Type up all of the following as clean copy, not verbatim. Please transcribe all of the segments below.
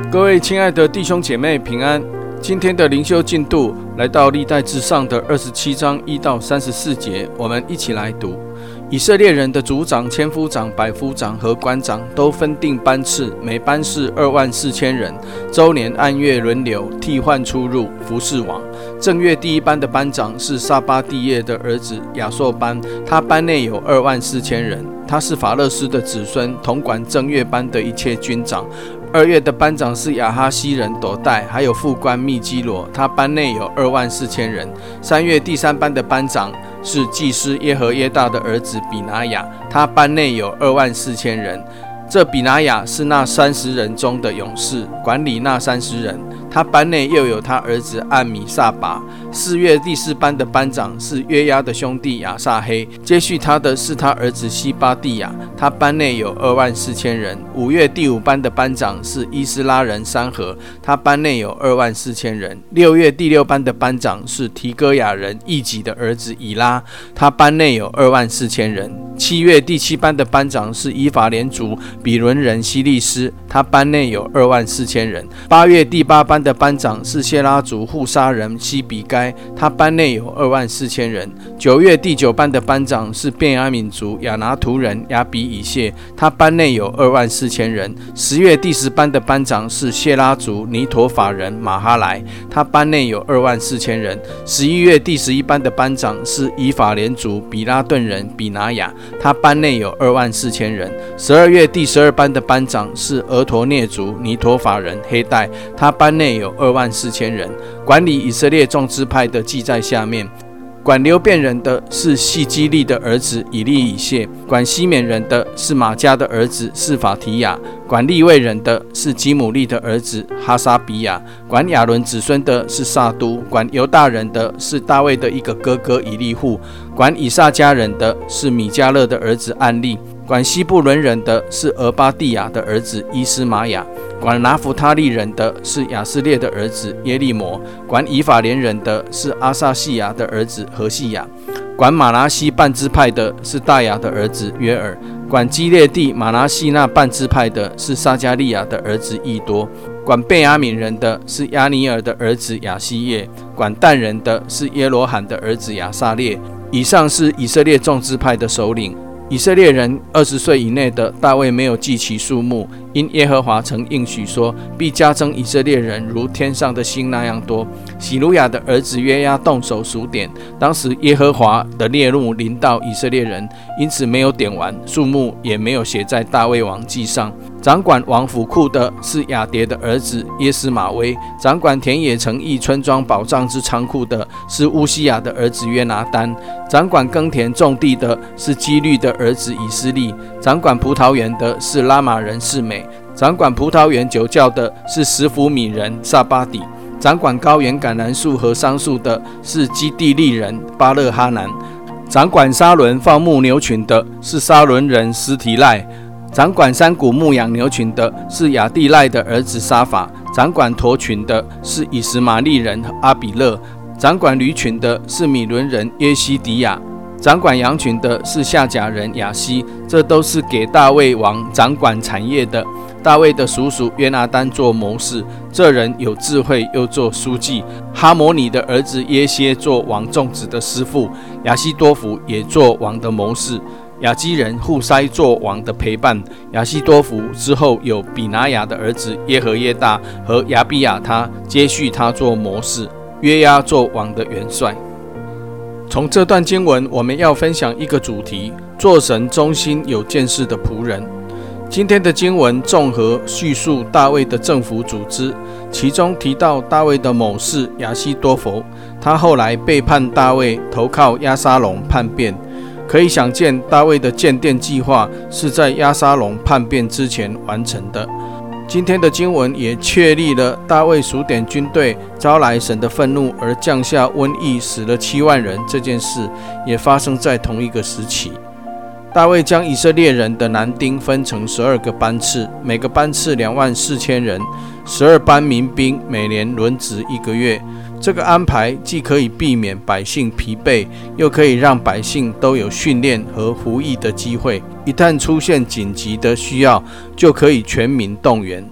各位亲爱的弟兄姐妹平安，今天的灵修进度来到历代志上的27章1到34节，我们一起来读。以色列人的族长、千夫长、百夫长和官长都分定班次，每班是24000人，周年按月轮流替换出入，服侍王。正月第一班的班长是撒巴蒂叶的儿子亚硕班，他班内有24000人，他是法勒斯的子孙，统管正月班的一切军长。2月的班长是亚哈西人朵代，还有副官密基罗，他班内有24000人。3月第三班的班长是祭司耶和耶大的儿子比拿雅，他班内有24000人。这比拿雅是那30人中的勇士，管理那30人。他班内又有他儿子暗米撒拔。4月第四班的班长是约押的兄弟亚撒黑，接续他的是他儿子西巴蒂亚，他班内有24000人。5月第五班的班长是伊斯拉人三合，他班内有24000人。6月第六班的班长是提哥亚人义己的儿子以拉，他班内有24000人。7月第七班的班长是以法莲族比伦人希利斯，他班内有24000人。8月第八班的班长是谢拉族户沙人西比该，他班内有24000人。9月第九班的班长是便雅悯族亚拿图人亚比以谢，他班内有24000人。10月第十班的班长是谢拉族尼陀法人马哈莱，他班内有24000人。11月第11班的班长是以法莲族比拉顿人比拿雅，他班内有24000人。12月第12班的班长是俄陀涅族尼陀法人黑代，他班内有24000人。管理以色列众支派的记在下面。管流便人的是细基利的儿子以利以谢，管西缅人的是马加的儿子是法提亚，管利未人的是基姆利的儿子哈沙比亚，管亚伦子孙的是撒都，管犹大人的是大卫的一个哥哥以利户，管以撒家人的是米迦勒的儿子暗利，管西布伦人的是俄巴蒂亚的儿子伊斯玛雅，管拿弗他利人的是亚斯列的儿子耶利摩，管以法莲人的是阿撒细亚的儿子何细亚，管马拿西半支派的是大雅的儿子约尔，管基列地马拿西那半支派的是撒加利亚的儿子益多，管便雅悯人的是亚尼尔的儿子亚西叶，管但人的是耶罗罕的儿子亚撒列。以上是以色列众支派的首领。以色列人20岁以内的，大卫没有记其数目，因耶和华曾应许说，必加增以色列人如天上的星那样多。喜鲁雅的儿子约押动手数点，当时耶和华的烈怒临到以色列人，因此没有点完，数目也没有写在大卫王记上。掌管王府库的是亚迭的儿子耶斯马威，掌管田野城邑村庄宝藏之仓库的是乌西亚的儿子约拿单，掌管耕田种地的是基律的儿子以斯利，掌管葡萄园的是拉玛人示美，掌管葡萄园酒窖的是十弗米人撒巴底，掌管高原橄榄树和桑树的是基地利人巴勒哈南，掌管沙伦放牧牛群的是沙伦人斯提赖，掌管山谷牧养牛群的是亚地赖的儿子沙法，掌管驼群的是以实玛利人阿比勒，掌管驴群的是米伦人耶西迪亚，掌管羊群的是夏甲人亚西。这都是给大卫王掌管产业的。大卫的叔叔约拿单做谋士，这人有智慧，又做书记。哈摩尼的儿子耶歇做王众子的师傅，亚西多弗也做王的谋士。亚基人户筛做王的陪伴。亚西多弗之后有比拿雅的儿子耶和耶大和亚比亚他接续他做谋士。约押做王的元帅。从这段经文，我们要分享一个主题：做神忠心有见识的仆人。今天的经文综合叙述大卫的政府组织，其中提到大卫的谋士亚西多弗，他后来背叛大卫，投靠押沙龙叛变。可以想见，大卫的建殿计划是在押沙龙叛变之前完成的。今天的经文也确立了大卫数点军队，招来神的愤怒，而降下瘟疫，死了7万人这件事，也发生在同一个时期。大卫将以色列人的男丁分成12个班次，每个班次24000人，12班民兵，每年轮值1个月。这个安排既可以避免百姓疲惫，又可以让百姓都有训练和服役的机会，一旦出现紧急的需要，就可以全民动员。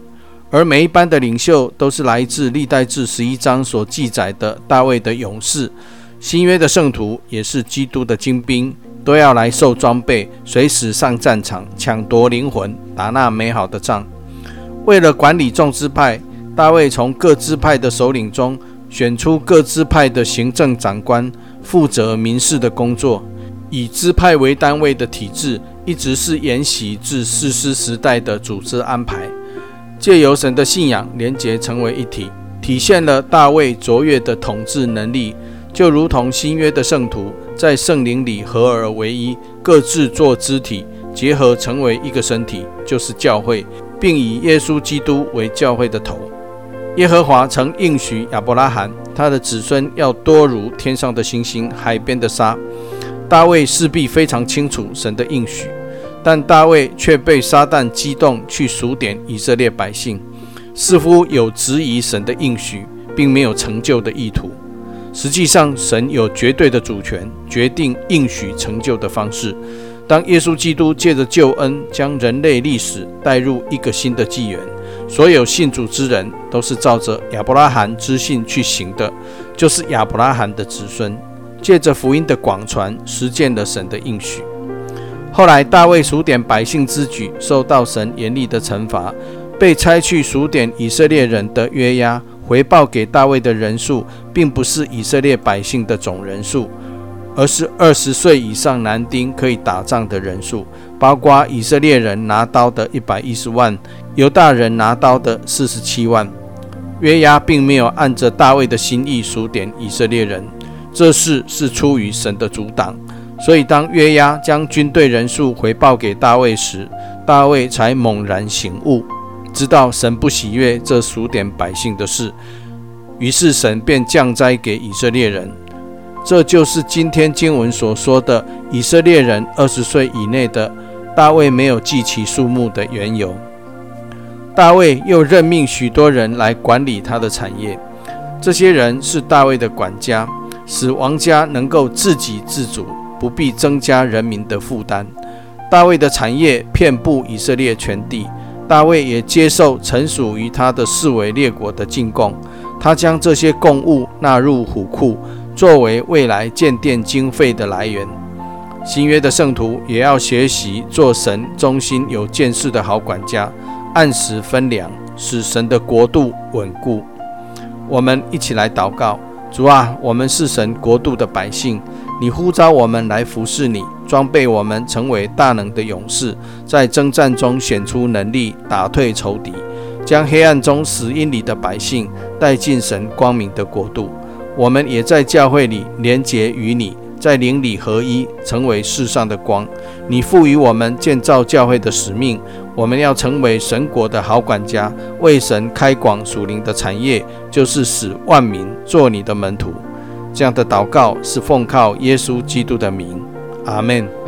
而每一班的领袖都是来自历代志11章所记载的大卫的勇士。新约的圣徒也是基督的精兵，都要来受装备，随时上战场，抢夺灵魂，打那美好的仗。为了管理众支派，大卫从各支派的首领中选出各支派的行政长官，负责民事的工作。以支派为单位的体制一直是沿袭自士师时代的组织安排，借由神的信仰连结成为一体，体现了大卫卓越的统治能力，就如同新约的圣徒在圣灵里合而为一，各自作肢体，结合成为一个身体，就是教会，并以耶稣基督为教会的头。耶和华曾应许亚伯拉罕，他的子孙要多如天上的星星，海边的沙。大卫势必非常清楚神的应许，但大卫却被撒旦激动去数点以色列百姓，似乎有质疑神的应许，并没有成就的意图。实际上，神有绝对的主权，决定应许成就的方式。当耶稣基督借着救恩将人类历史带入一个新的纪元，所有信主之人都是照着亚伯拉罕之信去行的，就是亚伯拉罕的子孙，借着福音的广传，实践了神的应许。后来大卫数点百姓之举受到神严厉的惩罚，被差去数点以色列人的约押回报给大卫的人数，并不是以色列百姓的总人数，而是20岁以上男丁可以打仗的人数，包括以色列人拿刀的110万，犹大人拿刀的47万。约押并没有按着大卫的心意数点以色列人，这事是出于神的阻挡，所以当约押将军队人数回报给大卫时，大卫才猛然醒悟，知道神不喜悦这数点百姓的事，于是神便降灾给以色列人。这就是今天经文所说的以色列人20岁以内的大卫没有记其数目的缘由。大卫又任命许多人来管理他的产业，这些人是大卫的管家，使王家能够自给自足，不必增加人民的负担。大卫的产业遍布以色列全地，大卫也接受臣属于他的四围列国的进贡，他将这些贡物纳入虎库，作为未来建殿经费的来源。新约的圣徒也要学习做神忠心有见识的好管家，按时分粮，使神的国度稳固。我们一起来祷告。主啊，我们是神国度的百姓，你呼召我们来服侍你，装备我们成为大能的勇士，在征战中显出能力，打退仇敌，将黑暗中死荫里的百姓带进神光明的国度。我们也在教会里连结于你，在灵里合一，成为世上的光。你赋予我们建造教会的使命，我们要成为神国的好管家，为神开广属灵的产业，就是使万民做你的门徒。这样的祷告是奉靠耶稣基督的名，阿们。